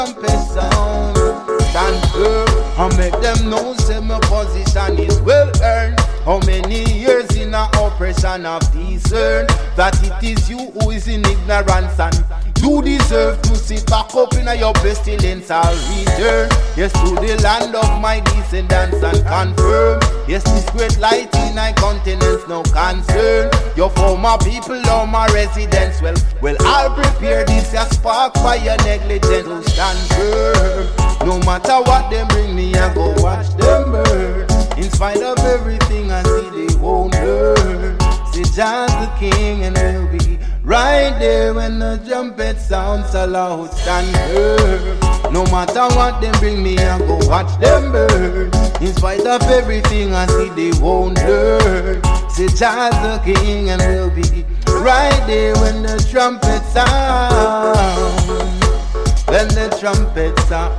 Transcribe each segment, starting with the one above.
trumpet sound. Stand firm and make them know say my position is well earned. How many years in a oppression of discern that it is you who is in ignorance and you deserve to sit back up in your pestilence. I'll return, yes, to the land of my descendants and confirm, yes, this great light in thy countenance, no concern. Your former people are my residents. Well, I'll prepare this a spark for your negligence to stand firm. No matter what them bring me, I go watch them burn. In spite of everything I see, they won't learn. Say John's the king and we'll be right there when the trumpet sounds aloud. Stand firm. No matter what them bring me, I go watch them burn. In spite of everything I see, they won't learn. Say John's the king and we'll be right there when the trumpet sound. When the trumpet sound,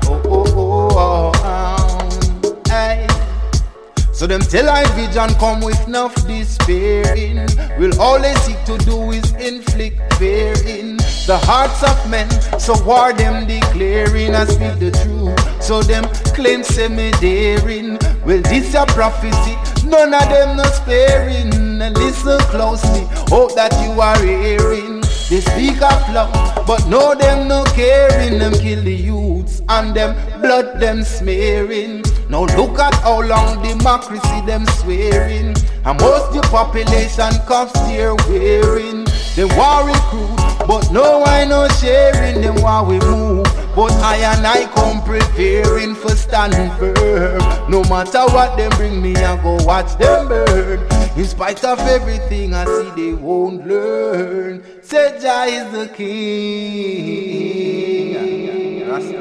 hey. So them tell I vision come with enough despairing. Will all they seek to do is inflict fear in the hearts of men. So war them declaring I speak the truth. So them claim say me daring. Well this a prophecy, none of them no sparing. And listen closely, hope that you are hearing. They speak of love, but no them no caring. Them kill the youths and them blood them smearing. Now look at how long democracy them swearing. And most the population cuffs they're wearing. They war recruit, but no I no sharing. Them while we move, but I and I come preparing for standing firm. No matter what them bring me, I go watch them burn. In spite of everything I see, they won't learn. Say Jah is the king.